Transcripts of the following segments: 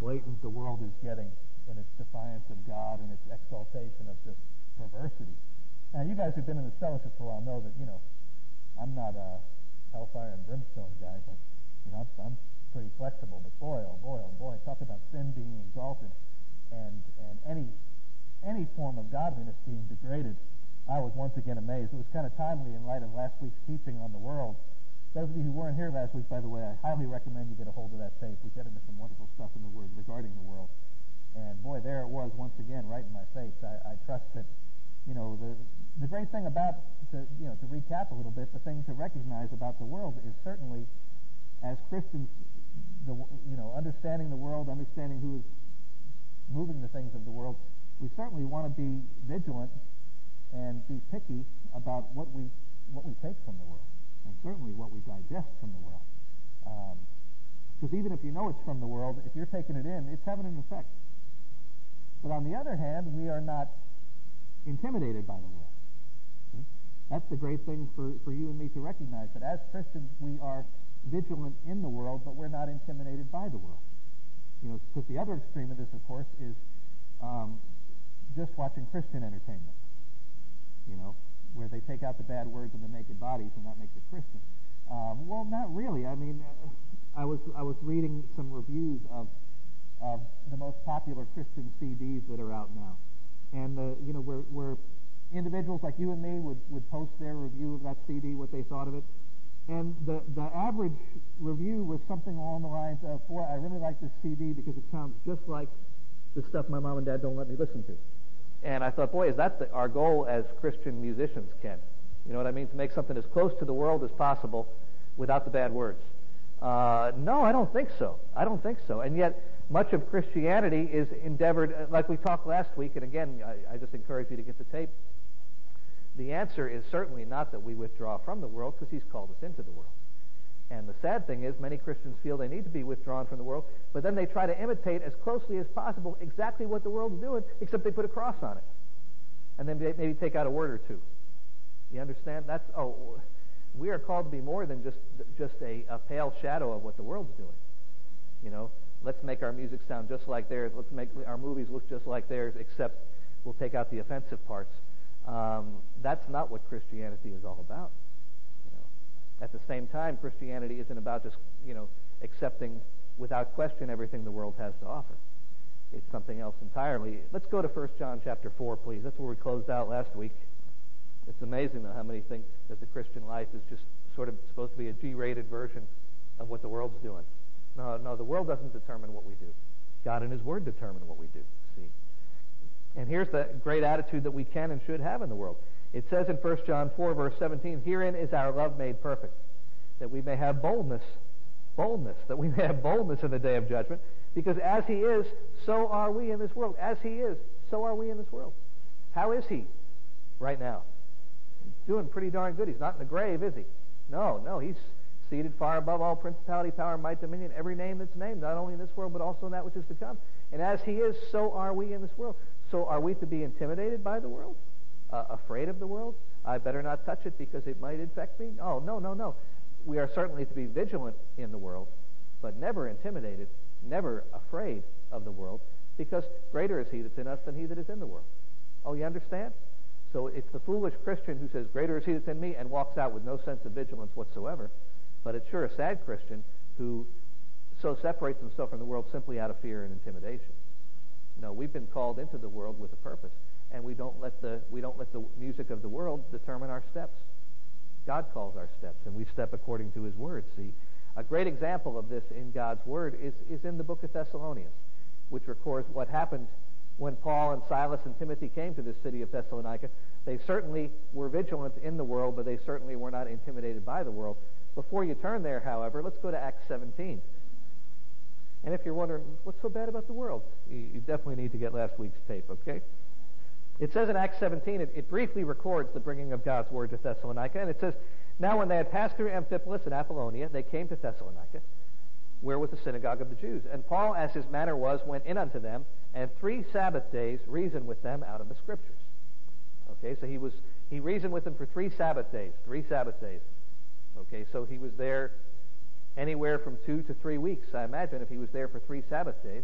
blatant the world is getting in its defiance of God and its exaltation of just perversity. Now, you guys who've been in this fellowship for a while know that, I'm not a hellfire and brimstone guy, but, I'm pretty flexible. But boy, oh boy, talk about sin being exalted and any form of godliness being degraded. I was once again amazed. It was kind of timely in light of last week's teaching on the world. Those of you who weren't here last week, by the way, I highly recommend you get a hold of that tape. We get into some wonderful stuff in the Word regarding the world. And boy, there it was once again, right in my face. I trust that, the great thing about, to recap a little bit, the thing to recognize about the world is certainly, as Christians, understanding the world, understanding who is moving the things of the world, we certainly want to be vigilant and be picky about what we take from the world, and certainly what we digest from the world. Because even if you know it's from the world, if you're taking it in, it's having an effect. But on the other hand, we are not intimidated by the world. See? That's the great thing for you and me to recognize, that as Christians we are vigilant in the world, but we're not intimidated by the world. Because the other extreme of this, of course, is just watching Christian entertainment. Where they take out the bad words of the naked bodies, and that makes it Christian. Well, not really. I mean, I was reading some reviews of the most popular Christian CDs that are out now, and where individuals like you and me would post their review of that CD, what they thought of it, and the average review was something along the lines of, "Boy, I really like this CD because it sounds just like the stuff my mom and dad don't let me listen to." And I thought, boy, is that our goal as Christian musicians, Ken? You know what I mean? To make something as close to the world as possible without the bad words. No, I don't think so. I don't think so. And yet, much of Christianity is endeavored, like we talked last week, and again, I just encourage you to get the tape. The answer is certainly not that we withdraw from the world, because He's called us into the world. And the sad thing is, many Christians feel they need to be withdrawn from the world, but then they try to imitate as closely as possible exactly what the world's doing, except they put a cross on it. And then maybe take out a word or two. You understand? We are called to be more than just a pale shadow of what the world's doing. Let's make our music sound just like theirs. Let's make our movies look just like theirs, except we'll take out the offensive parts. That's not what Christianity is all about. At the same time, Christianity isn't about just, accepting without question everything the world has to offer. It's something else entirely. Let's go to 1 John chapter 4, please. That's where we closed out last week. It's amazing, though, how many think that the Christian life is just sort of supposed to be a G-rated version of what the world's doing. No, the world doesn't determine what we do. God and His Word determine what we do, see. And here's the great attitude that we can and should have in the world. It says in 1 John 4, verse 17, "Herein is our love made perfect, that we may have boldness, that we may have boldness in the day of judgment, because as He is, so are we in this world." As He is, so are we in this world. How is He right now? Doing pretty darn good. He's not in the grave, is He? No, He's seated far above all principality, power, might, dominion, every name that's named, not only in this world, but also in that which is to come. And as He is, so are we in this world. So are we to be intimidated by the world? Afraid of the world? I better not touch it because it might infect me? Oh, no. We are certainly to be vigilant in the world, but never intimidated, never afraid of the world, because greater is He that's in us than he that is in the world. Oh, you understand? So it's the foolish Christian who says, "Greater is He that's in me," and walks out with no sense of vigilance whatsoever. But it's sure a sad Christian who so separates himself from the world simply out of fear and intimidation. No, we've been called into the world with a purpose, and we don't let the music of the world determine our steps. God calls our steps, and we step according to His Word. See, a great example of this in God's Word is in the book of Thessalonians, which records what happened when Paul and Silas and Timothy came to this city of Thessalonica. They certainly were vigilant in the world, but they certainly were not intimidated by the world. Before you turn there, however, let's go to Acts 17. And if you're wondering, what's so bad about the world? You definitely need to get last week's tape, okay? It says in Acts 17, it briefly records the bringing of God's Word to Thessalonica, and it says, "Now when they had passed through Amphipolis and Apollonia, they came to Thessalonica, where was the synagogue of the Jews. And Paul, as his manner was, went in unto them, and 3 Sabbath days reasoned with them out of the Scriptures." Okay, so he reasoned with them for 3 Sabbath days. 3 Sabbath days. Okay, so he was there anywhere from 2 to 3 weeks, I imagine, if he was there for 3 Sabbath days.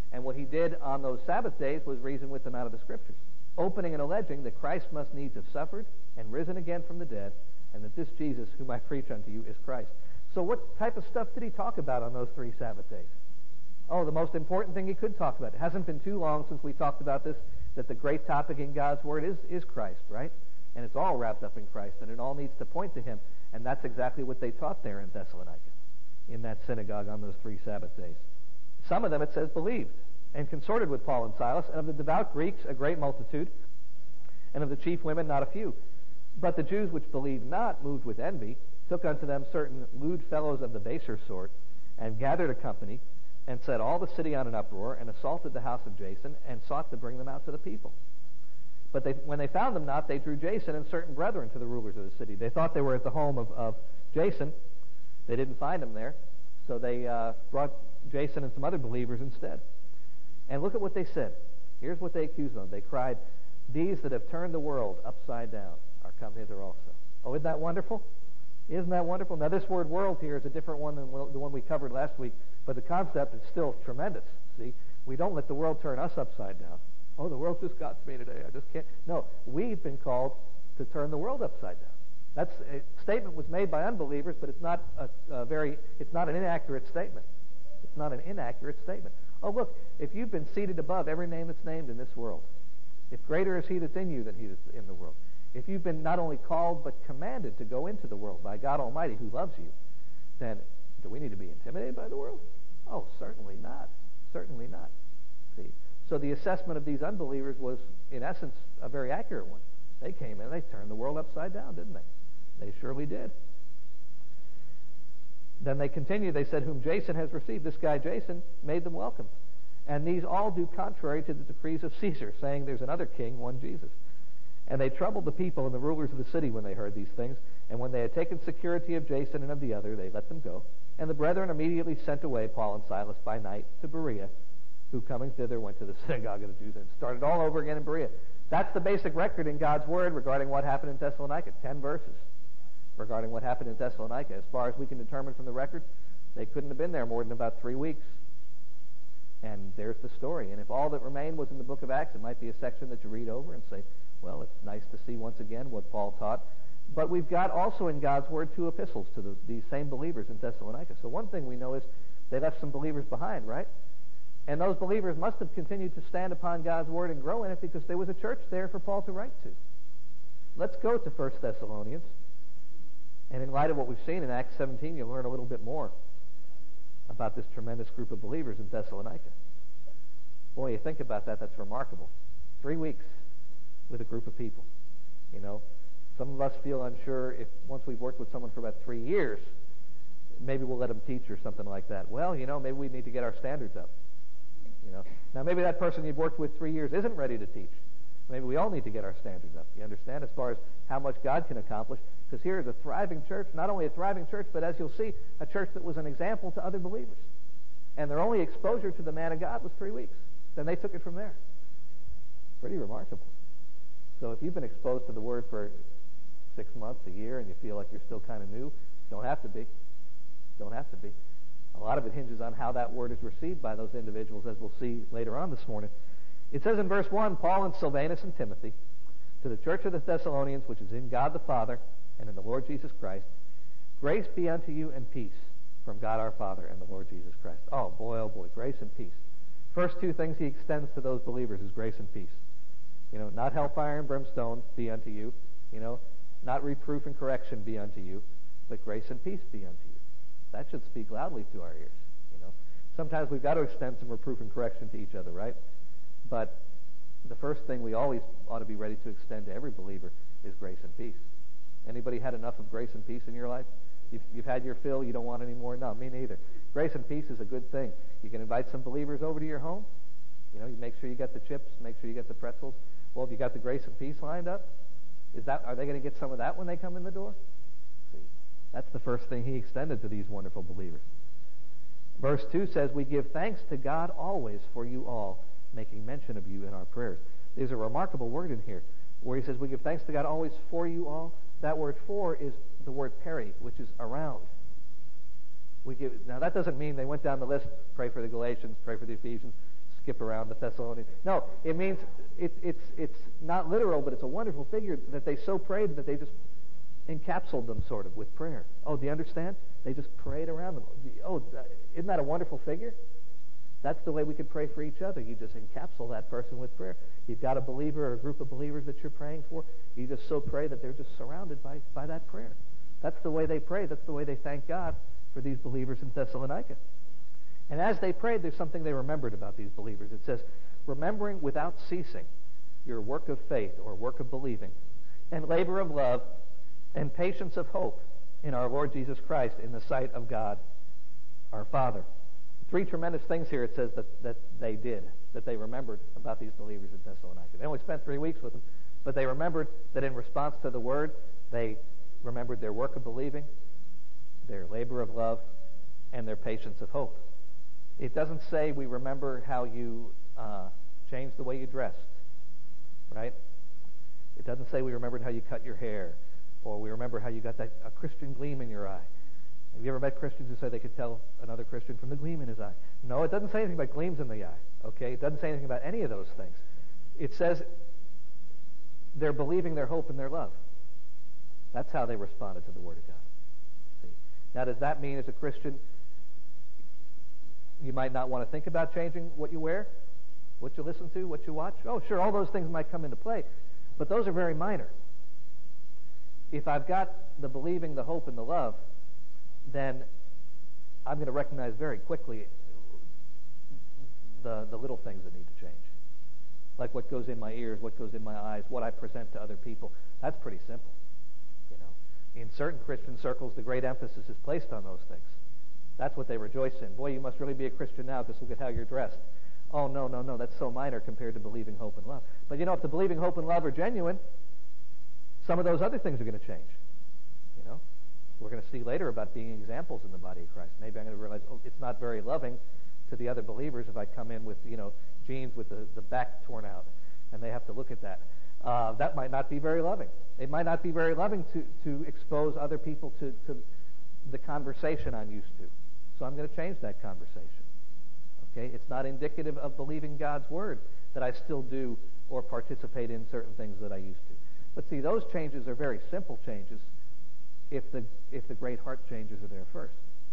And what he did on those Sabbath days was reason with them out of the Scriptures, opening and alleging that Christ must needs have suffered and risen again from the dead, and that this Jesus, whom I preach unto you, is Christ. So what type of stuff did he talk about on those 3 Sabbath days? Oh, the most important thing he could talk about. It hasn't been too long since we talked about this, that the great topic in God's Word is Christ, right? And it's all wrapped up in Christ, and it all needs to point to him. And that's exactly what they taught there in Thessalonica, in that synagogue on those 3 Sabbath days. Some of them, it says, believed and consorted with Paul and Silas, and of the devout Greeks a great multitude, and of the chief women not a few. But the Jews which believed not, moved with envy, took unto them certain lewd fellows of the baser sort, and gathered a company, and set all the city on an uproar, and assaulted the house of Jason, and sought to bring them out to the people. But when they found them not, they drew Jason and certain brethren to the rulers of the city. They thought they were at the home of Jason. They didn't find him there, so they brought Jason and some other believers instead. And look at what they said. Here's what they accused them of. They cried, "These that have turned the world upside down are come hither also." Oh, isn't that wonderful? Isn't that wonderful? Now, this word world here is a different one than the one we covered last week, but the concept is still tremendous. See, we don't let the world turn us upside down. Oh, the world just got to me today. I just can't. No, we've been called to turn the world upside down. That's a statement was made by unbelievers, but it's not it's not an inaccurate statement. It's not an inaccurate statement. Oh, look, if you've been seated above every name that's named in this world, if greater is he that's in you than he that's in the world, if you've been not only called but commanded to go into the world by God Almighty who loves you, then do we need to be intimidated by the world? Oh, certainly not. Certainly not. See? So the assessment of these unbelievers was, in essence, a very accurate one. They came in, they turned the world upside down, didn't they? They surely did. Then they continued, they said, "Whom Jason has received," this guy Jason made them welcome. "And these all do contrary to the decrees of Caesar, saying there's another king, one Jesus." And they troubled the people and the rulers of the city when they heard these things. And when they had taken security of Jason and of the other, they let them go. And the brethren immediately sent away Paul and Silas by night to Berea, who coming thither went to the synagogue of the Jews and started all over again in Berea. That's the basic record in God's Word regarding what happened in Thessalonica. 10 verses regarding what happened in Thessalonica. As far as we can determine from the record, they couldn't have been there more than about 3 weeks. And there's the story. And if all that remained was in the book of Acts, it might be a section that you read over and say, well, it's nice to see once again what Paul taught. But we've got also in God's Word 2 epistles to these same believers in Thessalonica. So one thing we know is they left some believers behind, right? And those believers must have continued to stand upon God's Word and grow in it because there was a church there for Paul to write to. Let's go to 1 Thessalonians. And in light of what we've seen in Acts 17, you'll learn a little bit more about this tremendous group of believers in Thessalonica. Boy, you think about that, that's remarkable. 3 weeks with a group of people. You know, some of us feel unsure if once we've worked with someone for about 3 years, maybe we'll let them teach or something like that. Well, you know, maybe we need to get our standards up. You know, now maybe that person you've worked with 3 years isn't ready to teach. Maybe we all need to get our standards up. You understand, as far as how much God can accomplish. Because here is a thriving church, not only a thriving church, but as you'll see, a church that was an example to other believers. And their only exposure to the man of God was 3 weeks. Then they took it from there. Pretty remarkable. So if you've been exposed to the Word for 6 months, a year, and you feel like you're still kind of new, don't have to be. Don't have to be. A lot of it hinges on how that Word is received by those individuals, as we'll see later on this morning. It says in verse 1, Paul and Silvanus and Timothy, to the church of the Thessalonians, which is in God the Father and in the Lord Jesus Christ, grace be unto you and peace from God our Father and the Lord Jesus Christ. Oh boy, grace and peace. First 2 things he extends to those believers is grace and peace. You know, not hellfire and brimstone be unto you. You know, not reproof and correction be unto you, but grace and peace be unto you. That should speak loudly to our ears. You know, sometimes we've got to extend some reproof and correction to each other, right? But the first thing we always ought to be ready to extend to every believer is grace and peace. Anybody had enough of grace and peace in your life? You've had your fill, you don't want any more? No, me neither. Grace and peace is a good thing. You can invite some believers over to your home. You know, you make sure you get the chips, make sure you get the pretzels. Well, have you got the grace and peace lined up? Are they going to get some of that when they come in the door? See, that's the first thing he extended to these wonderful believers. Verse 2 says, we give thanks to God always for you all, making mention of you in our prayers. There's a remarkable word in here where he says we give thanks to God always for you all. That word for is the word peri, which is around. Now that doesn't mean they went down the list, pray for the Galatians, pray for the Ephesians, skip around the Thessalonians. No, it means it's not literal, but it's a wonderful figure that they so prayed that they just encapsulated them sort of with prayer. Oh, do you understand? They just prayed around them. Oh, isn't that a wonderful figure? That's the way we could pray for each other. You just encapsulate that person with prayer. You've got a believer or a group of believers that you're praying for. You just so pray that they're just surrounded by that prayer. That's the way they pray. That's the way they thank God for these believers in Thessalonica. And as they prayed, there's something they remembered about these believers. It says, remembering without ceasing your work of faith or work of believing, and labor of love, and patience of hope in our Lord Jesus Christ in the sight of God our Father. Three tremendous things here it says that they did, that they remembered about these believers in Thessalonica. They only spent 3 weeks with them, but they remembered that in response to the Word, they remembered their work of believing, their labor of love, and their patience of hope. It doesn't say we remember how you changed the way you dressed, right? It doesn't say we remembered how you cut your hair, or we remember how you got a Christian gleam in your eye. Have you ever met Christians who say they could tell another Christian from the gleam in his eye? No, it doesn't say anything about gleams in the eye, okay? It doesn't say anything about any of those things. It says they're believing their hope and their love. That's how they responded to the Word of God. See? Now, does that mean as a Christian you might not want to think about changing what you wear, what you listen to, what you watch? Oh, sure, all those things might come into play, but those are very minor. If I've got the believing, the hope, and the love, then I'm going to recognize very quickly the little things that need to change. Like what goes in my ears, what goes in my eyes, what I present to other people. That's pretty simple. You know, in certain Christian circles, the great emphasis is placed on those things. That's what they rejoice in. Boy, you must really be a Christian now because look at how you're dressed. Oh, no, that's so minor compared to believing, hope, and love. But you know, if the believing, hope, and love are genuine, some of those other things are going to change. You know, we're going to see later about being examples in the body of Christ. Maybe I'm going to realize, oh, it's not very loving to the other believers if I come in with, you know, jeans with the back torn out, and they have to look at that. That might not be very loving. It might not be very loving to expose other people to the conversation I'm used to. So I'm going to change that conversation. Okay? It's not indicative of believing God's Word that I still do or participate in certain things that I used to. But see, those changes are very simple changes if the great heart changes are there first.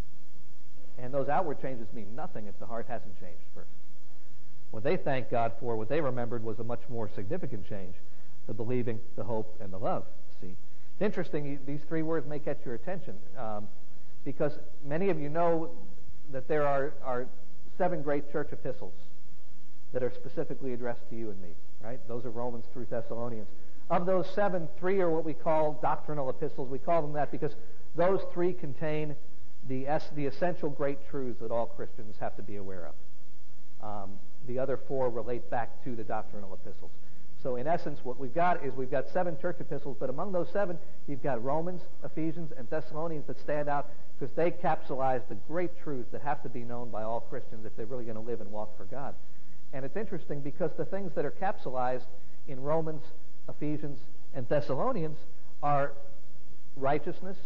And those outward changes mean nothing if the heart hasn't changed first. What they thanked God for, what they remembered, was a much more significant change: the believing, the hope, and the love. See, it's interesting. These three words may catch your attention because many of you know that there are 7 great church epistles that are specifically addressed to you and me. Right? Those are Romans through Thessalonians. Of those 7, 3 are what we call doctrinal epistles. We call them that because those 3 contain the essential great truths that all Christians have to be aware of. The other 4 relate back to the doctrinal epistles. So in essence, what we've got is we've got 7 church epistles, but among those 7, you've got Romans, Ephesians, and Thessalonians that stand out because they capsulize the great truths that have to be known by all Christians if they're really going to live and walk for God. And it's interesting because the things that are capsulized in Romans, Ephesians, and Thessalonians are righteousness,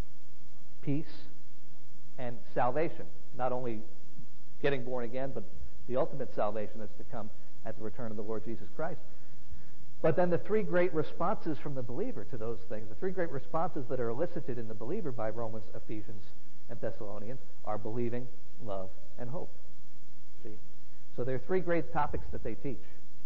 peace, and salvation. Not only getting born again, but the ultimate salvation that's to come at the return of the Lord Jesus Christ. But then the 3 great responses from the believer to those things, the 3 great responses that are elicited in the believer by Romans, Ephesians, and Thessalonians are believing, love, and hope. See? So there are 3 great topics that they teach,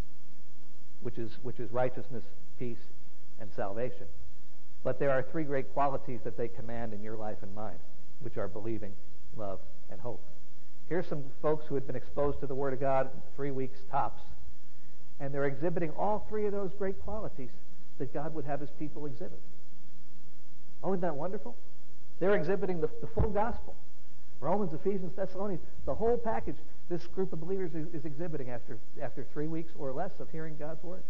which is righteousness, peace, and salvation. But there are 3 great qualities that they command in your life and mine, which are believing, love, and hope. Here's some folks who had been exposed to the Word of God 3 weeks tops, and they're exhibiting all 3 of those great qualities that God would have His people exhibit. Oh, isn't that wonderful? They're exhibiting the full gospel. Romans, Ephesians, Thessalonians, the whole package this group of believers is exhibiting after 3 weeks or less of hearing God's Word.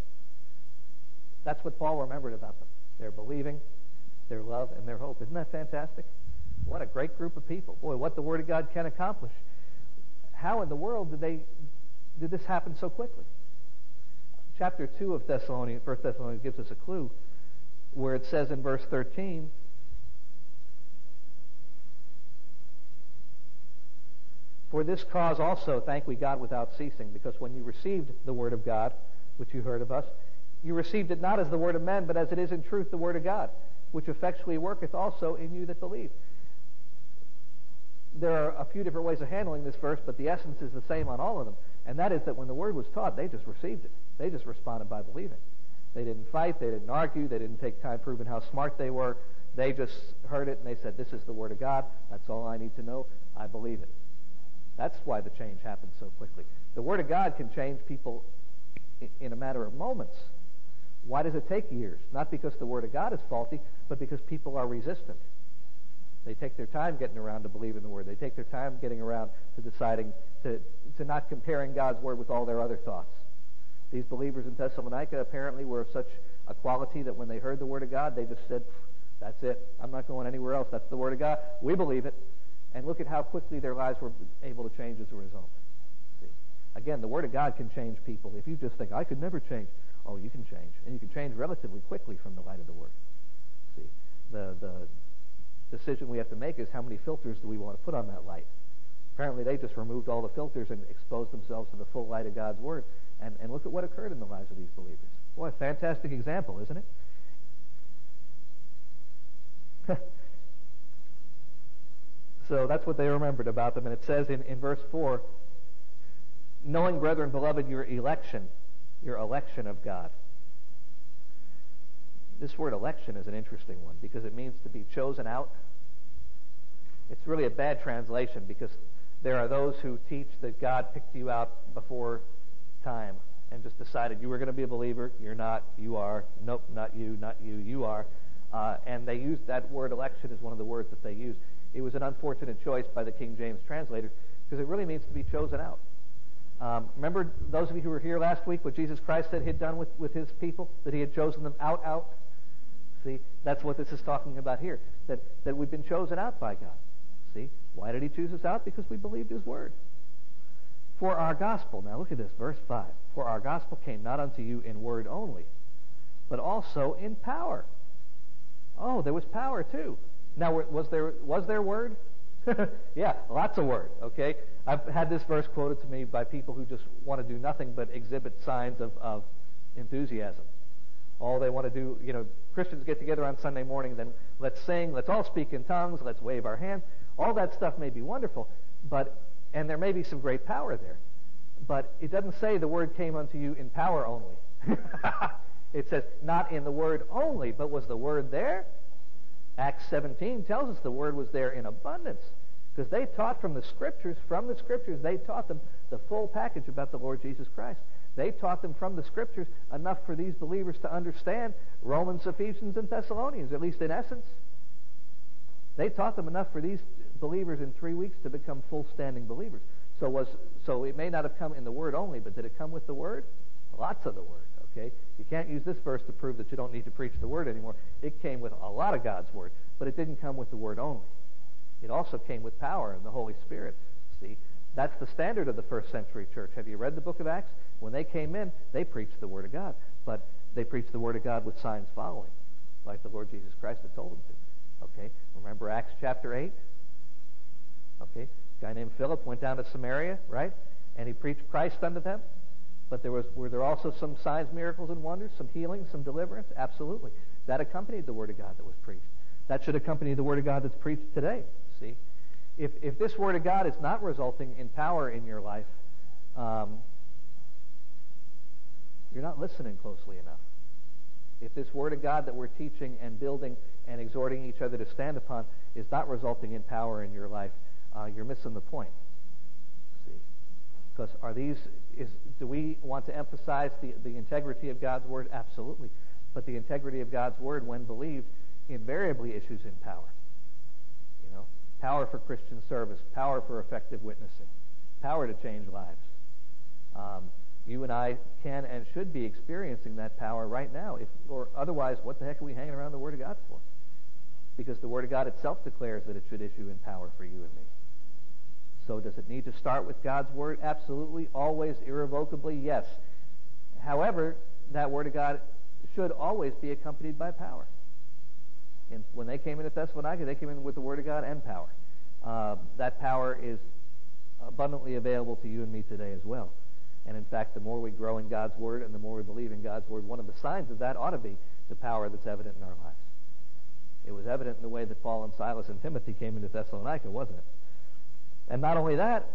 That's what Paul remembered about them. Their believing, their love, and their hope. Isn't that fantastic? What a great group of people. Boy, what the Word of God can accomplish. How in the world did this happen so quickly? Chapter 2 of 1 Thessalonians gives us a clue where it says in verse 13, For this cause also thank we God without ceasing, because when you received the word of God, which you heard of us, you received it not as the word of men, but as it is in truth the word of God, which effectually worketh also in you that believe. There are a few different ways of handling this verse, but the essence is the same on all of them. And that is that when the word was taught, they just received it. They just responded by believing. They didn't fight. They didn't argue. They didn't take time proving how smart they were. They just heard it and they said, this is the word of God. That's all I need to know. I believe it. That's why the change happened so quickly. The word of God can change people in a matter of moments. Why does it take years? Not because the word of God is faulty, but because people are resistant. They take their time getting around to believe in the word. They take their time getting around to deciding to not comparing God's word with all their other thoughts. These believers in Thessalonica apparently were of such a quality that when they heard the word of God, they just said, that's it. I'm not going anywhere else. That's the word of God. We believe it. And look at how quickly their lives were able to change as a result. See? Again, the word of God can change people. If you just think, I could never change. Oh, you can change. And you can change relatively quickly from the light of the word. See? The decision we have to make is how many filters do we want to put on that light. Apparently they just removed all the filters and exposed themselves to the full light of God's word. And look at what occurred in the lives of these believers. Boy, a fantastic example, isn't it? So that's what they remembered about them. And it says in verse 4, knowing, brethren, beloved, your election of God. This word election is an interesting one because it means to be chosen out. It's really a bad translation because there are those who teach that God picked you out before time and just decided you were going to be a believer. You're not. You are. Nope, not you, you are. And they used that word election as one of the words that they used. It was an unfortunate choice by the King James translators because it really means to be chosen out. Remember those of you who were here last week what Jesus Christ said he'd done with his people? That he had chosen them out? See, that's what this is talking about here. That we've been chosen out by God. See, why did he choose us out? Because we believed his word. For our gospel, now look at this, verse 5. For our gospel came not unto you in word only, but also in power. Oh, there was power too. Now, was there word? Yeah, lots of word, okay? I've had this verse quoted to me by people who just want to do nothing but exhibit signs of enthusiasm. All they want to do, Christians get together on Sunday morning, then let's sing, let's all speak in tongues, let's wave our hands. All that stuff may be wonderful, and there may be some great power there. But it doesn't say the word came unto you in power only. It says not in the word only, but was the word there? Acts 17 tells us the word was there in abundance because they taught from the Scriptures. From the Scriptures, they taught them the full package about the Lord Jesus Christ. They taught them from the Scriptures enough for these believers to understand Romans, Ephesians, and Thessalonians, at least in essence. They taught them enough for these believers in 3 weeks to become full-standing believers. So it may not have come in the Word only, but did it come with the Word? Lots of the Word, okay? You can't use this verse to prove that you don't need to preach the Word anymore. It came with a lot of God's Word, but it didn't come with the Word only. It also came with power and the Holy Spirit. See, that's the standard of the first century church. Have you read the book of Acts? When they came in, they preached the Word of God, but they preached the Word of God with signs following, like the Lord Jesus Christ had told them to. Okay, remember Acts chapter 8? Okay, a guy named Philip went down to Samaria, right? And he preached Christ unto them. But were there also some signs, miracles, and wonders, some healings, some deliverance? Absolutely. That accompanied the Word of God that was preached. That should accompany the Word of God that's preached today. See? If this Word of God is not resulting in power in your life, you're not listening closely enough. If this Word of God that we're teaching and building and exhorting each other to stand upon is not resulting in power in your life, you're missing the point. See? Because do we want to emphasize the integrity of God's Word? Absolutely. But the integrity of God's Word, when believed, invariably issues in power. Power for Christian service, power for effective witnessing, power to change lives. You and I can and should be experiencing that power right now. Or otherwise, what the heck are we hanging around the Word of God for? Because the Word of God itself declares that it should issue in power for you and me. So does it need to start with God's Word? Absolutely, always, irrevocably, yes. However, that Word of God should always be accompanied by power. And when they came into Thessalonica, they came in with the Word of God and power. That power is abundantly available to you and me today as well. And in fact, the more we grow in God's Word and the more we believe in God's Word, one of the signs of that ought to be the power that's evident in our lives. It was evident in the way that Paul and Silas and Timothy came into Thessalonica, wasn't it? And not only that,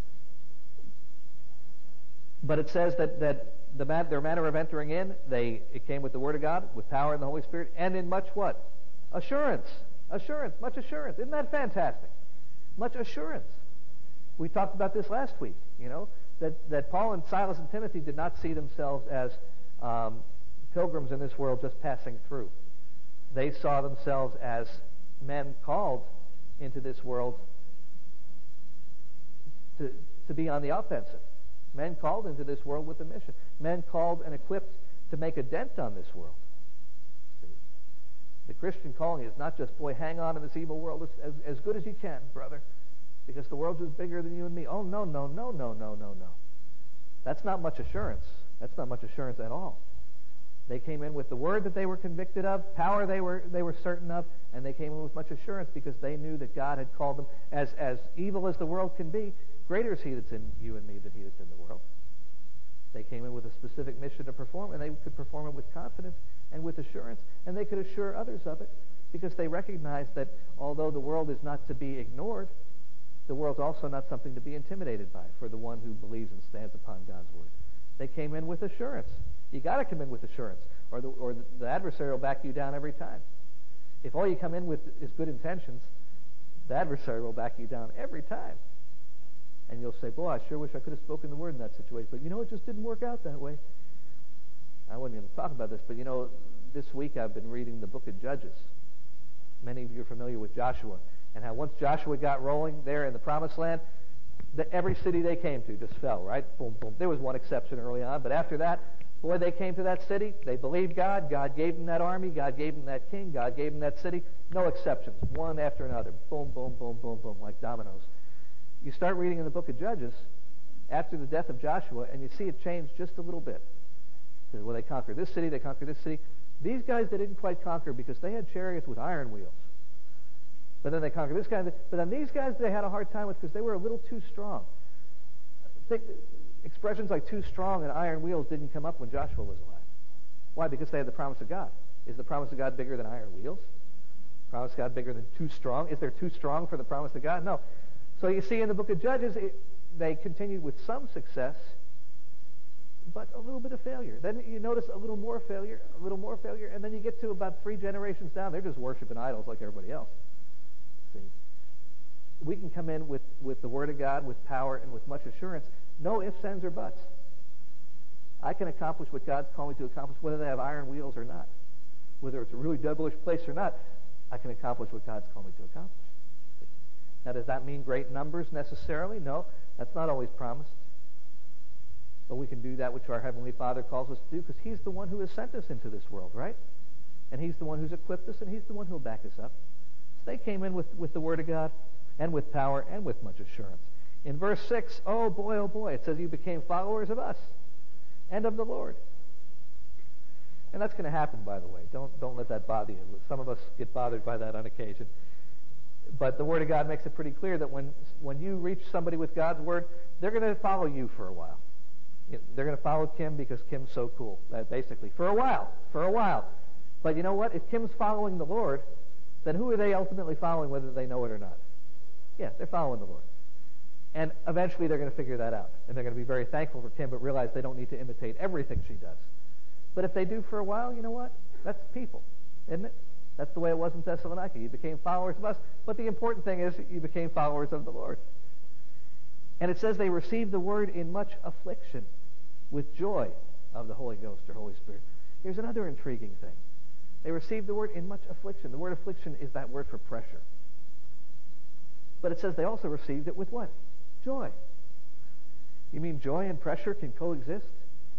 but it says that their manner of entering in, it came with the Word of God, with power in the Holy Spirit, and in much what? Assurance. Assurance. Much assurance. Isn't that fantastic? Much assurance. We talked about this last week, that Paul and Silas and Timothy did not see themselves as pilgrims in this world just passing through. They saw themselves as men called into this world to be on the offensive. Men called into this world with a mission. Men called and equipped to make a dent on this world. See? The Christian calling is not just, boy, hang on in this evil world as good as you can, brother, because the world's just bigger than you and me. Oh, no. That's not much assurance. That's not much assurance at all. They came in with the word that they were convicted of, power they were certain of, and they came in with much assurance because they knew that God had called them. As evil as the world can be, greater is he that's in you and me than he that's in the world. They came in with a specific mission to perform, and they could perform it with confidence and with assurance, and they could assure others of it because they recognized that although the world is not to be ignored, the world's also not something to be intimidated by for the one who believes and stands upon God's word. They came in with assurance. You got to come in with assurance, or the adversary will back you down every time. If all you come in with is good intentions, the adversary will back you down every time. And you'll say, boy, I sure wish I could have spoken the word in that situation. But it just didn't work out that way. I wouldn't even talk about this, but this week I've been reading the book of Judges. Many of you are familiar with Joshua, and how once Joshua got rolling there in the Promised Land, every city they came to just fell, right? Boom, boom. There was one exception early on, but after that, boy, they came to that city. They believed God. God gave them that army. God gave them that king. God gave them that city. No exceptions. One after another. Boom, boom, boom, boom, boom, like dominoes. You start reading in the book of Judges after the death of Joshua, and you see it change just a little bit. Well, they conquered this city. They conquered this city. These guys, they didn't quite conquer because they had chariots with iron wheels. But then they conquered this guy. But then these guys they had a hard time with because they were a little too strong. Expressions like too strong and iron wheels didn't come up when Joshua was alive. Why? Because they had the promise of God. Is the promise of God bigger than iron wheels? Promise of God bigger than too strong? Is there too strong for the promise of God? No. So you see in the book of Judges, they continued with some success, but a little bit of failure. Then you notice a little more failure, and then you get to about 3 generations down. They're just worshiping idols like everybody else. See? We can come in with the Word of God, with power, and with much assurance. No ifs, ands, or buts. I can accomplish what God's called me to accomplish, whether they have iron wheels or not. Whether it's a really devilish place or not, I can accomplish what God's called me to accomplish. Now, does that mean great numbers necessarily? No, that's not always promised. But we can do that which our Heavenly Father calls us to do because He's the one who has sent us into this world, right? And He's the one who's equipped us, and He's the one who'll back us up. So they came in with the Word of God and with power and with much assurance. In verse 6, oh boy, it says you became followers of us and of the Lord. And that's going to happen, by the way. Don't let that bother you. Some of us get bothered by that on occasion. But the Word of God makes it pretty clear that when you reach somebody with God's Word, they're going to follow you for a while. They're going to follow Kim because Kim's so cool, basically. For a while. But you know what? If Kim's following the Lord, then who are they ultimately following, whether they know it or not? Yeah, they're following the Lord. And eventually they're going to figure that out. And they're going to be very thankful for Kim, but realize they don't need to imitate everything she does. But if they do for a while, you know what? That's people, isn't it? That's the way it was in Thessalonica. You became followers of us. But the important thing is you became followers of the Lord. And it says they received the word in much affliction with joy of the Holy Ghost or Holy Spirit. Here's another intriguing thing. They received the word in much affliction. The word affliction is that word for pressure. But it says they also received it with what? Joy. You mean joy and pressure can coexist?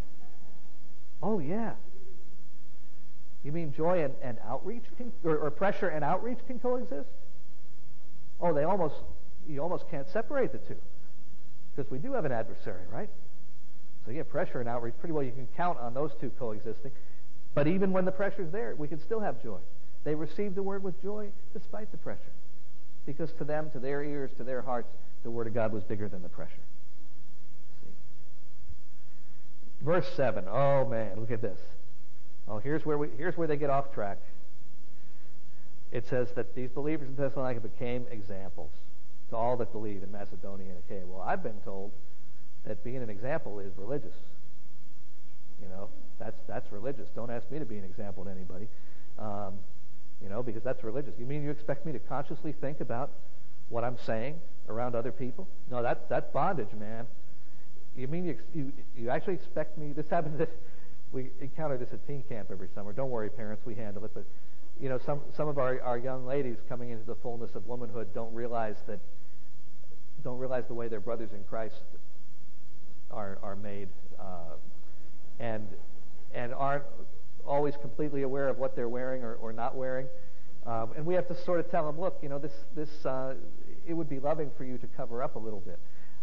Oh, yeah. You mean joy and outreach or pressure and outreach can coexist? Oh, you almost can't separate the two. Because we do have an adversary, right? So yeah, pressure and outreach, pretty well you can count on those two coexisting. But even when the pressure's there, we can still have joy. They received the word with joy despite the pressure. Because to them, to their ears, to their hearts, The Word of God was bigger than the pressure. See? Verse 7. Oh, man, look at this. Oh, here's where they get off track. It says that these believers in Thessalonica became examples to all that believe in Macedonia and Achaia. Well, I've been told that being an example is religious. You know, that's religious. Don't ask me to be an example to anybody, because that's religious. You mean you expect me to consciously think about what I'm saying around other people? No, that's bondage, man. You mean you actually expect me? This happens. We encounter this at teen camp every summer. Don't worry, parents, we handle it. But some of our young ladies coming into the fullness of womanhood don't realize the way their brothers in Christ are made, and aren't always completely aware of what they're wearing or not wearing. And we have to sort of tell them, look, this it would be loving for you to cover up a little bit.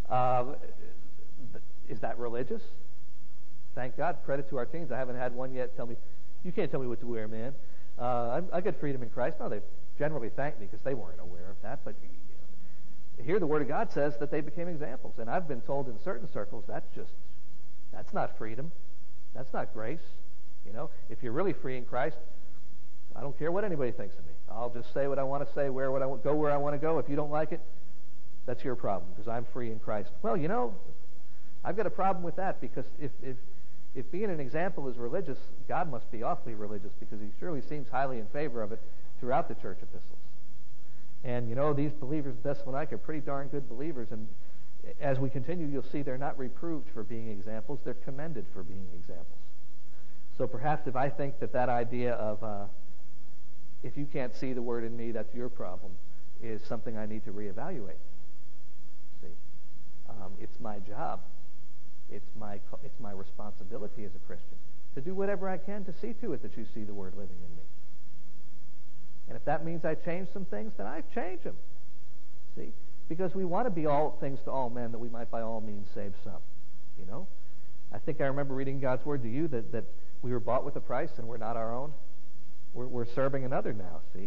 Is that religious? Thank God. Credit to our teens. I haven't had one yet tell me, you can't tell me what to wear, man. I got freedom in Christ. No, they generally thank me because they weren't aware of that. But here the Word of God says that they became examples. And I've been told in certain circles that's not freedom. That's not grace. If you're really free in Christ, I don't care what anybody thinks of me. I'll just say what I want to say, wear what I want, go where I want to go. If you don't like it, that's your problem because I'm free in Christ. Well, I've got a problem with that because if being an example is religious, God must be awfully religious because he surely seems highly in favor of it throughout the church epistles. And, these believers in Thessalonica are pretty darn good believers. And as we continue, you'll see they're not reproved for being examples. They're commended for being examples. So perhaps if I think that idea of if you can't see the Word in me, that's your problem, is something I need to reevaluate. See, it's my job. It's my responsibility as a Christian to do whatever I can to see to it that you see the Word living in me. And if that means I change some things, then I change them. See? Because we want to be all things to all men, that we might by all means save some. I think I remember reading God's Word to you that we were bought with a price and we're not our own. We're serving another now, see?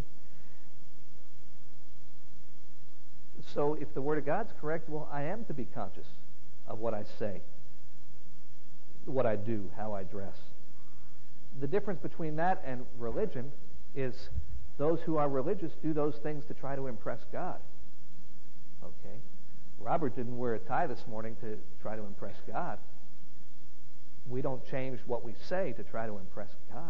So if the Word of God's correct, well, I am to be conscious of what I say, what I do, how I dress. The difference between that and religion is those who are religious do those things to try to impress God. Okay? Robert didn't wear a tie this morning to try to impress God. We don't change what we say to try to impress God.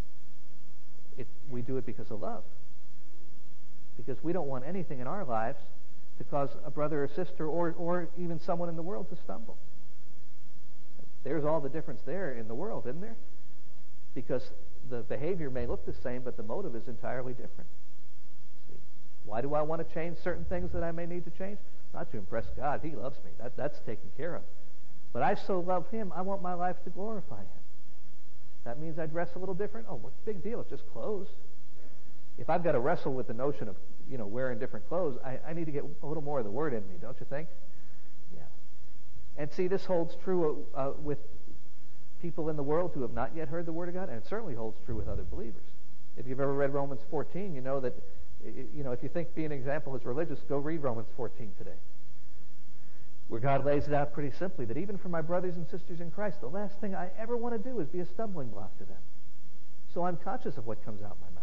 We do it because of love. Because we don't want anything in our lives to cause a brother or sister or even someone in the world to stumble. There's all the difference there in the world, isn't there? Because the behavior may look the same, but the motive is entirely different. See? Why do I want to change certain things that I may need to change? Not to impress God. He loves me. That's taken care of. But I so love Him, I want my life to glorify Him. That means I dress a little different. Oh, what's the big deal? It's just clothes. If I've got to wrestle with the notion of wearing different clothes, I need to get a little more of the Word in me, don't you think? Yeah. And see, this holds true with people in the world who have not yet heard the Word of God, and it certainly holds true with other believers. If you've ever read Romans 14, you know that, if you think being an example is religious, go read Romans 14 today, where God lays it out pretty simply, that even for my brothers and sisters in Christ, the last thing I ever want to do is be a stumbling block to them. So I'm conscious of what comes out my mouth.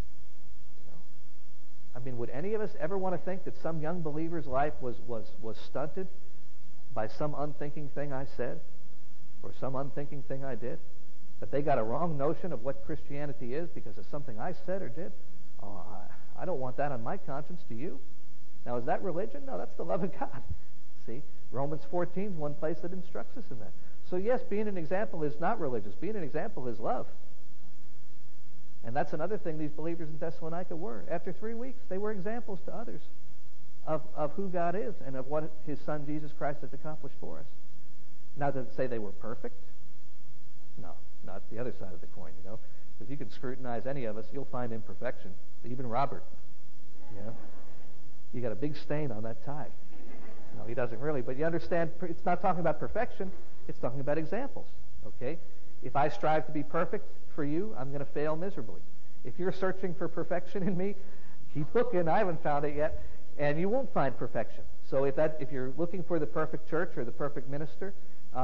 I mean, would any of us ever want to think that some young believer's life was stunted by some unthinking thing I said or some unthinking thing I did? That they got a wrong notion of what Christianity is because of something I said or did? Oh, I don't want that on my conscience. Do you? Now, is that religion? No, that's the love of God. See, Romans 14 is one place that instructs us in that. So yes, being an example is not religious. Being an example is love. And that's another thing these believers in Thessalonica were. After 3 weeks, they were examples to others of who God is and of what His Son, Jesus Christ, has accomplished for us. Now, does it say they were perfect? No, not the other side of the coin, If you can scrutinize any of us, you'll find imperfection. Even Robert, You got a big stain on that tie. No, he doesn't really. But you understand, it's not talking about perfection. It's talking about examples, okay? If I strive to be perfect for you, I'm going to fail miserably. If you're searching for perfection in me, keep looking. I haven't found it yet. And you won't find perfection. So if you're looking for the perfect church or the perfect minister,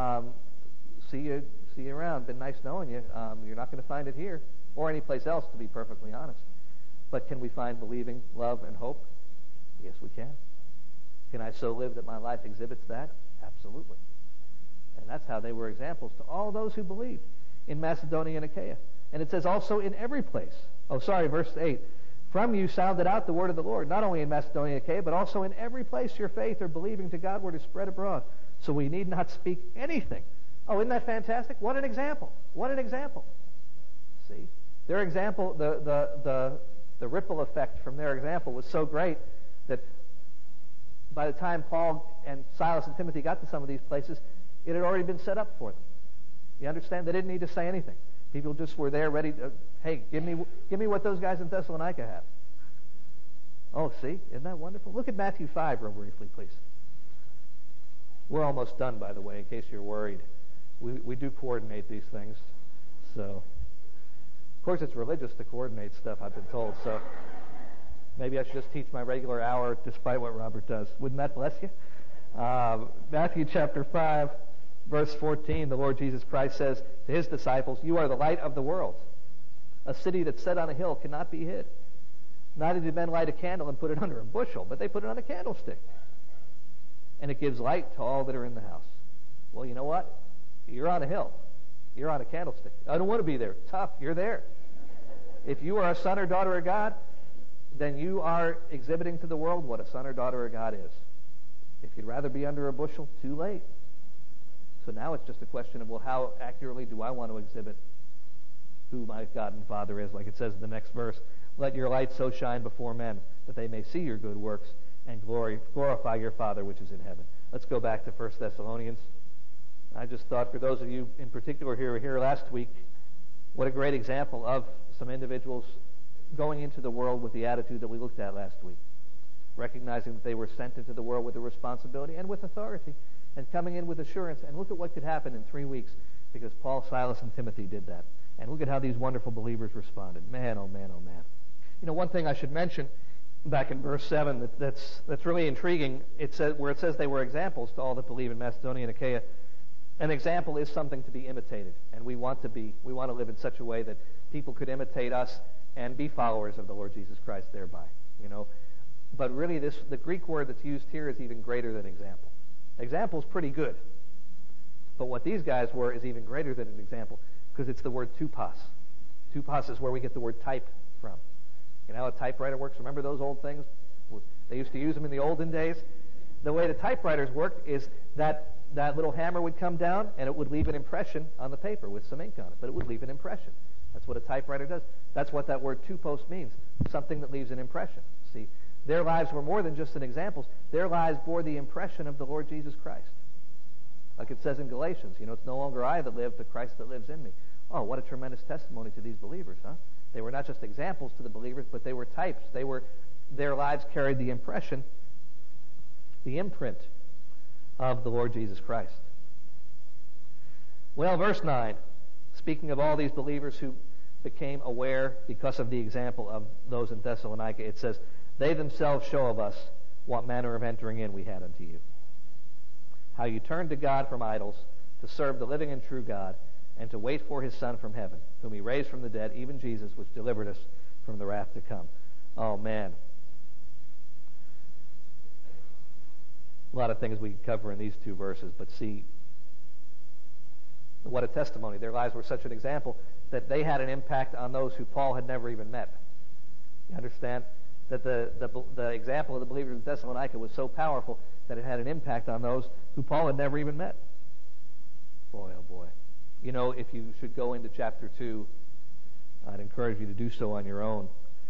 see you around. Been nice knowing you. You're not going to find it here or any place else, to be perfectly honest. But can we find believing, love, and hope? Yes, we can. Can I so live that my life exhibits that? Absolutely. And that's how they were examples to all those who believed in Macedonia and Achaia. And it says also in every place. Verse 8. From you sounded out the word of the Lord, not only in Macedonia and Achaia, but also in every place your faith or believing to Godward is spread abroad. So we need not speak anything. Oh, isn't that fantastic? What an example. What an example. See? Their example, the ripple effect from their example was so great that by the time Paul and Silas and Timothy got to some of these places, it had already been set up for them. You understand? They didn't need to say anything. People just were there ready to, hey, give me what those guys in Thessalonica have. Oh, see? Isn't that wonderful? Look at Matthew 5 real briefly, please. We're almost done, by the way, in case you're worried. We do coordinate these things. So, of course, it's religious to coordinate stuff, I've been told. So maybe I should just teach my regular hour despite what Robert does. Wouldn't that bless you? Matthew chapter 5, verse 14, the Lord Jesus Christ says to his disciples, "You are the light of the world. A city that's set on a hill cannot be hid. Neither did men light a candle and put it under a bushel, but they put it on a candlestick. And it gives light to all that are in the house." Well, you know what? You're on a hill. You're on a candlestick. I don't want to be there. Tough. You're there. If you are a son or daughter of God, then you are exhibiting to the world what a son or daughter of God is. If you'd rather be under a bushel, too late. So now it's just a question of, well, how accurately do I want to exhibit who my God and Father is, like it says in the next verse. Let your light so shine before men that they may see your good works and glorify your Father which is in heaven. Let's go back to 1 Thessalonians. I just thought for those of you in particular who were here last week, what a great example of some individuals going into the world with the attitude that we looked at last week, recognizing that they were sent into the world with a responsibility and with authority, and coming in with assurance. And look at what could happen in 3 weeks because Paul, Silas, and Timothy did that. And look at how these wonderful believers responded. Man, oh man, oh man. You know, one thing I should mention back in verse 7 that's really intriguing, where it says they were examples to all that believe in Macedonia and Achaia. An example is something to be imitated, and we want to live in such a way that people could imitate us and be followers of the Lord Jesus Christ thereby. You know, but really the Greek word that's used here is even greater than example. Example is pretty good, but what these guys were is even greater than an example because it's the word tupos. Tupos is where we get the word type from. You know how a typewriter works? Remember those old things? They used to use them in the olden days. The way the typewriters worked is that little hammer would come down and it would leave an impression on the paper with some ink on it, but it would leave an impression. That's what a typewriter does. That's what that word tupos means, something that leaves an impression. See, their lives were more than just an example. Their lives bore the impression of the Lord Jesus Christ. Like it says in Galatians, you know, it's no longer I that live, but Christ that lives in me. Oh, what a tremendous testimony to these believers, huh? They were not just examples to the believers, but they were types. Their lives carried the impression, the imprint of the Lord Jesus Christ. Well, verse 9, speaking of all these believers who became aware because of the example of those in Thessalonica, it says, they themselves show of us what manner of entering in we had unto you. How you turned to God from idols to serve the living and true God and to wait for his Son from heaven, whom he raised from the dead, even Jesus, which delivered us from the wrath to come. Oh, man. A lot of things we could cover in these two verses, but see, what a testimony. Their lives were such an example that they had an impact on those who Paul had never even met. You understand? That the example of the believers in Thessalonica was so powerful that it had an impact on those who Paul had never even met. Boy, oh boy. You know, if you should go into chapter 2, I'd encourage you to do so on your own.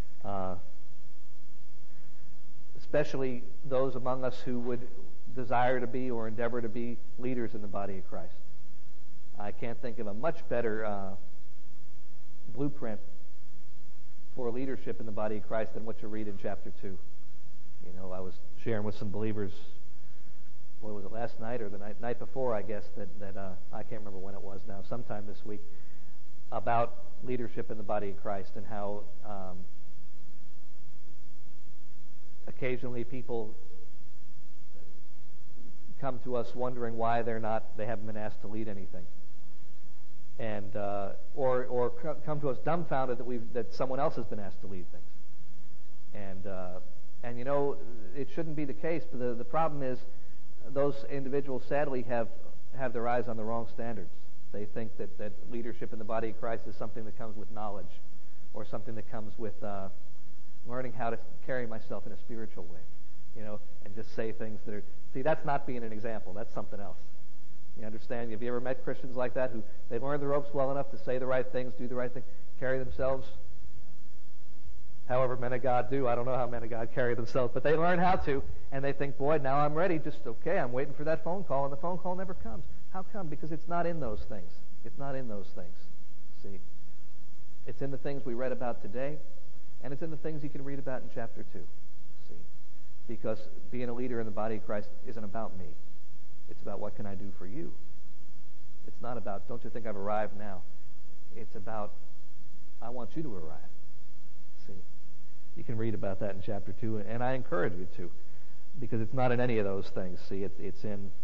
Especially those among us who would desire to be or endeavor to be leaders in the body of Christ. I can't think of a much better blueprint for leadership in the body of Christ than what you read in chapter 2. You know, I was sharing with some believers, boy, was it last night or the night before, I guess, that I can't remember when it was now, sometime this week, about leadership in the body of Christ and how occasionally people come to us wondering why they haven't been asked to lead anything, and or come to us dumbfounded that someone else has been asked to lead things, and you know, it shouldn't be the case. But the problem is, those individuals sadly have their eyes on the wrong standards. They think that leadership in the body of Christ is something that comes with knowledge, or something that comes with learning how to carry myself in a spiritual way, you know, and just say things that are... See, that's not being an example. That's something else. You understand? Have you ever met Christians like that who they learn the ropes well enough to say the right things, do the right thing, carry themselves however men of God do? I don't know how men of God carry themselves, but they learn how to, and they think, boy, now I'm ready. Just, okay, I'm waiting for that phone call, and the phone call never comes. How come? Because it's not in those things. It's not in those things. See? It's in the things we read about today, and it's in the things you can read about in chapter 2. See? Because being a leader in the body of Christ isn't about me. It's about what can I do for you. It's not about, don't you think I've arrived now? It's about, I want you to arrive. See? You can read about that in chapter 2, and I encourage you to, because it's not in any of those things. See, it's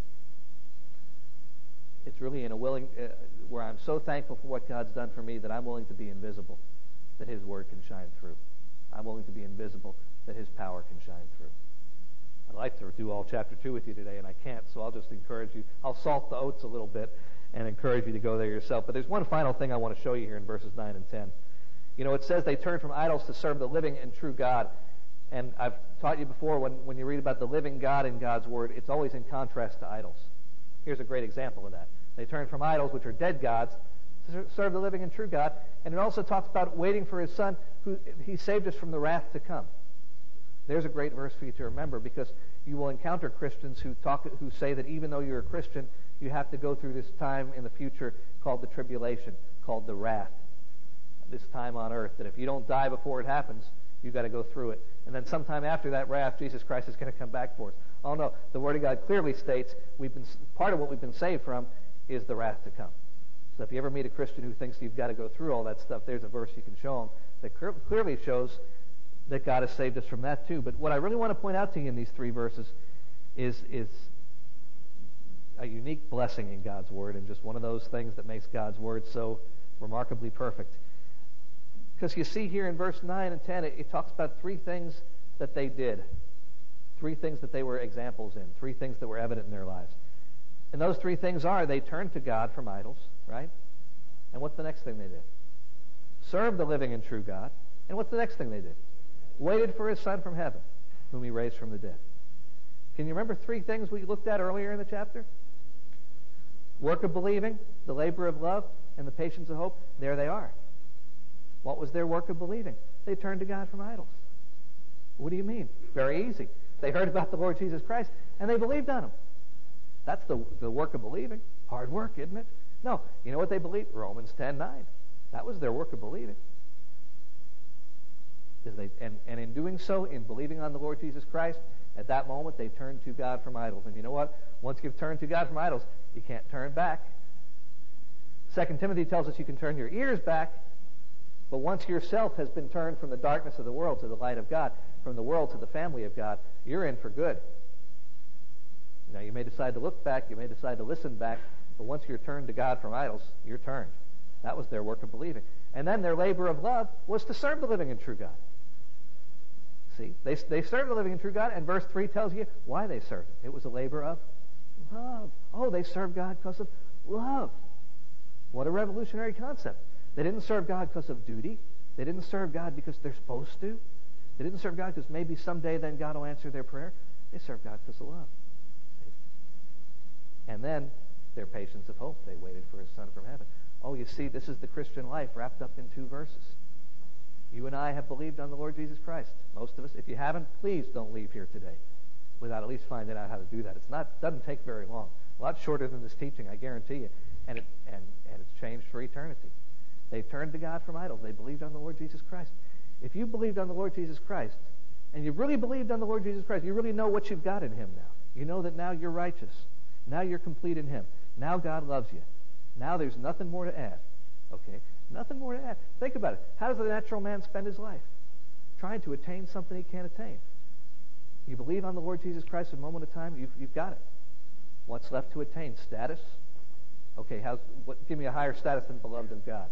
really in a willing, where I'm so thankful for what God's done for me that I'm willing to be invisible, that His Word can shine through. I'm willing to be invisible, that His power can shine through. I'd like to do all chapter 2 with you today, and I can't, so I'll just encourage you. I'll salt the oats a little bit and encourage you to go there yourself. But there's one final thing I want to show you here in verses 9 and 10. You know, it says they turned from idols to serve the living and true God. And I've taught you before, when you read about the living God in God's Word, it's always in contrast to idols. Here's a great example of that. They turned from idols, which are dead gods, to serve the living and true God. And it also talks about waiting for His Son, who He saved us from the wrath to come. There's a great verse for you to remember, because you will encounter Christians who say that even though you're a Christian, you have to go through this time in the future called the tribulation, called the wrath. This time on earth, that if you don't die before it happens, you've got to go through it. And then sometime after that wrath, Jesus Christ is going to come back for us. Oh no, the Word of God clearly states part of what we've been saved from is the wrath to come. So if you ever meet a Christian who thinks you've got to go through all that stuff, there's a verse you can show them that clearly shows that God has saved us from that too. But what I really want to point out to you in these 3 verses is a unique blessing in God's Word, and just one of those things that makes God's Word so remarkably perfect. Because you see here in verse 9 and 10, it talks about 3 things that they did. 3 things that they were examples in. 3 things that were evident in their lives. And those 3 things are, they turned to God from idols, right? And what's the next thing they did? Served the living and true God. And what's the next thing they did? Waited for His Son from heaven, whom He raised from the dead. Can you remember 3 things we looked at earlier in the chapter? Work of believing, the labor of love, and the patience of hope. There they are. What was their work of believing? They turned to God from idols. What do you mean? Very easy. They heard about the Lord Jesus Christ, and they believed on Him. That's the work of believing. Hard work, isn't it? No. You know what they believed? Romans 10:9. That was their work of believing. And in doing so, in believing on the Lord Jesus Christ, at that moment they turned to God from idols. And you know what? Once you've turned to God from idols, you can't turn back. 2 Timothy tells us you can turn your ears back, but once yourself has been turned from the darkness of the world to the light of God, from the world to the family of God, you're in for good. Now, you may decide to look back, you may decide to listen back, but once you're turned to God from idols, you're turned. That was their work of believing. And then their labor of love was to serve the living and true God. See, they served the living and true God, and verse 3 tells you why they served Him. It was a labor of love. Oh, they served God because of love. What a revolutionary concept. They didn't serve God because of duty. They didn't serve God because they're supposed to. They didn't serve God because maybe someday then God will answer their prayer. They served God because of love. See? And then their patience of hope. They waited for His Son from heaven. Oh, you see, this is the Christian life wrapped up in 2 verses. You and I have believed on the Lord Jesus Christ. Most of us. If you haven't, please don't leave here today without at least finding out how to do that. It doesn't take very long. A lot shorter than this teaching, I guarantee you. And it's changed for eternity. They turned to God from idols. They believed on the Lord Jesus Christ. If you believed on the Lord Jesus Christ, and you really believed on the Lord Jesus Christ, you really know what you've got in Him now. You know that now you're righteous. Now you're complete in Him. Now God loves you. Now there's nothing more to add. Okay? Nothing more to add. Think about it. How does the natural man spend his life? Trying to attain something he can't attain. You believe on the Lord Jesus Christ a moment of time, you've got it. What's left to attain? Status? Okay, give me a higher status than beloved of God.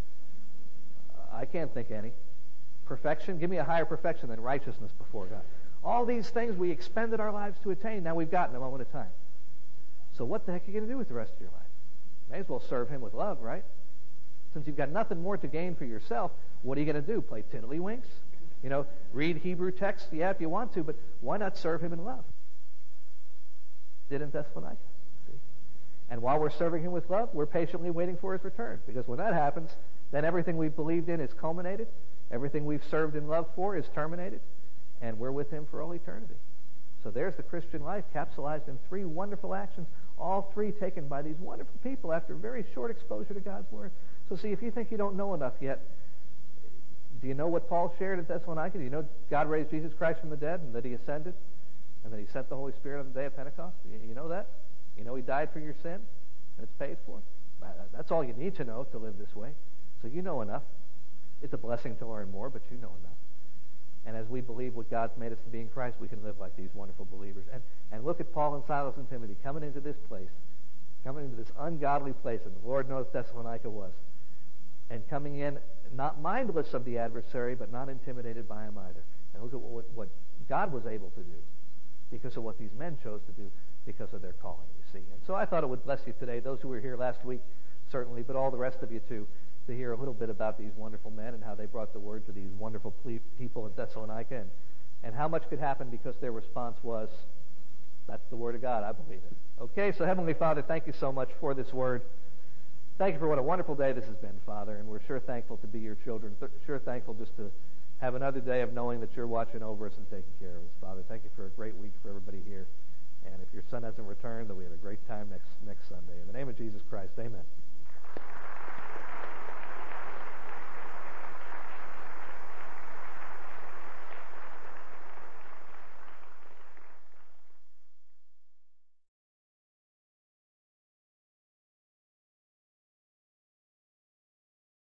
I can't think any. Perfection? Give me a higher perfection than righteousness before God. All these things we expended our lives to attain, now we've gotten them one at a time. So what the heck are you going to do with the rest of your life? May as well serve him with love, right? Since you've got nothing more to gain for yourself, what are you going to do? Play tiddlywinks? Read Hebrew text? Yeah, if you want to, but why not serve him in love? Did in Thessalonica. See? And while we're serving him with love, we're patiently waiting for his return. Because when that happens, then everything we've believed in is culminated. Everything we've served in love for is terminated. And we're with him for all eternity. So there's the Christian life capsulized in 3 wonderful actions, all 3 taken by these wonderful people after very short exposure to God's Word. So see, if you think you don't know enough yet, do you know what Paul shared at Thessalonica? Do you know God raised Jesus Christ from the dead and that he ascended and that he sent the Holy Spirit on the day of Pentecost? You know that? You know he died for your sin and it's paid for? That's all you need to know to live this way. So you know enough. It's a blessing to learn more, but you know enough. And as we believe what God's made us to be in Christ, we can live like these wonderful believers. And look at Paul and Silas and Timothy coming into this place, coming into this ungodly place, and the Lord knows Thessalonica was, and coming in not mindless of the adversary, but not intimidated by him either. And look at what God was able to do because of what these men chose to do because of their calling, you see. And so I thought it would bless you today, those who were here last week, certainly, but all the rest of you too, to hear a little bit about these wonderful men and how they brought the word to these wonderful people in Thessalonica and how much could happen because their response was, that's the word of God, I believe it. Okay, so Heavenly Father, thank you so much for this word. Thank you for what a wonderful day this has been, Father, and we're sure thankful to be your children, sure thankful just to have another day of knowing that you're watching over us and taking care of us, Father. Thank you for a great week for everybody here, and if your son hasn't returned, then we have a great time next Sunday. In the name of Jesus Christ, amen.